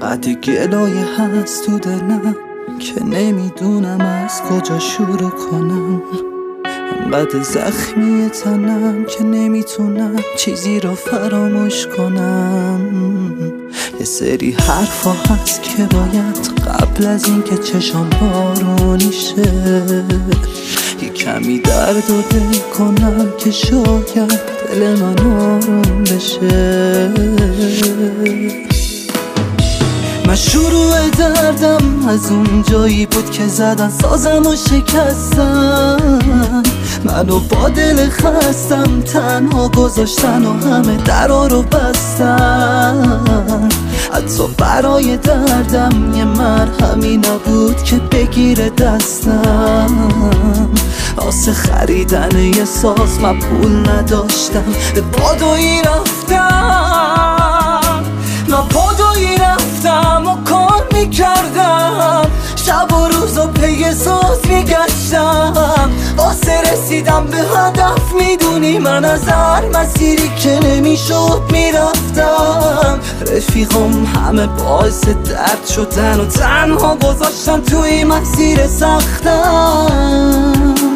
انقدر گلایه هست تو دلم که نمیدونم از کجا شروع کنم. انقدر زخمی تنم که نمیتونم چیزی رو فراموش کنم. یه سری حرفا هست که باید قبل از این که چشام بارونی شه یه کمی درد و دل کنم که شاید دل من آروم بشه. من شروع دردم از اون جایی بود که زدن سازم و شکستن منو با دل خستم تنها گذاشتن و همه درا رو بستن. حتی برای دردم یه مرهمی نبود که بگیره دستم. واسه خریدن یه ساز من پول نداشتم، به بادویی رفتم، من بادویی رفتم و کار میکردم، شب و روز و پی ساز میگشتم واسه رسیدم به هدف. میدونی من از هر مسیری که نمیشد میرفتم. رفیقم همه باعث درد شدن و تنها گذاشتن توی مسیر سختم.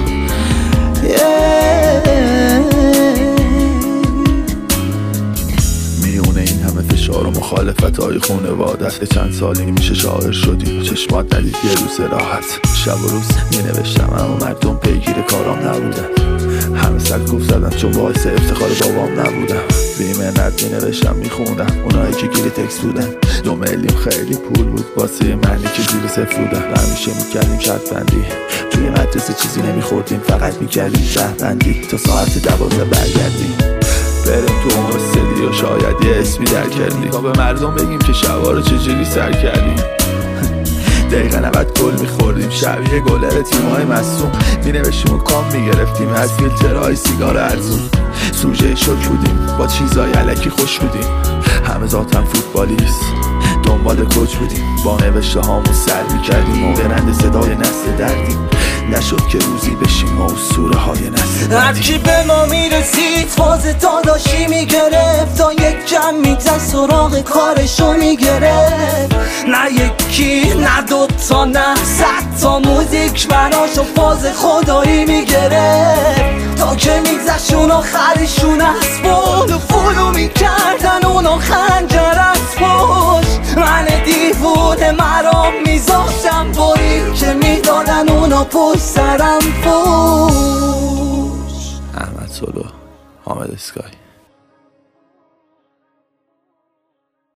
میونه این همه فشار و مخالفت های خونوادت چند سالی میشه شاعر شدی و چشمات ندید یه روز راحت. شب و روز می نوشتم اما مردم پیگیر کارام نبودن. همه سرکوب زدن چون باعث افتخار بابام نبودم. بی منت می نوشتم می خوندم اونایی که گیری تکس بودن. 2 میلیون خیلی پول بود واسه منی که زیر صفر بودم. همیشه می کردیم شرط بندی توی مدرسه چیزی نمی خوردیم، فقط می کردیم شهربندی تا ساعت 12 برگردیم بریم تو استدی و شاید یه اسمی در کردیم تا به مردم بگیم که شبا رو چجوری سر کردیم. دقیقا 90 گل میخوردیم شبیه گلر تیمای مصوم. مینوشتیم و کام میگرفتیم از فیلترهای سیگار ارزون. سوژه شوک بودیم با چیزای علکی خوش بودیم. همه ذاتم فوتبالیست دنبال کوچ بودیم. با نوشته هامون سر میکردیم و برند صدای نسل دردیم. نشد که روزی بشیم و اسطوره های نسل هر کی به ما میرسید فاز داداشی میگرفت تا یک جمع میزد سراغ کارشو میگرفت. نه یکی نه 2 تا نه 100 تا موزیک براشو فاز خدایی میگرفت تا که میگذشون آخرشون اسبون و فولو میکردن اونو خنجر از پشت. من دیوونه مرام میذاشتم بایی که میدادن اونا پشت سرم فوش. احمد سولو، حامد اسکای.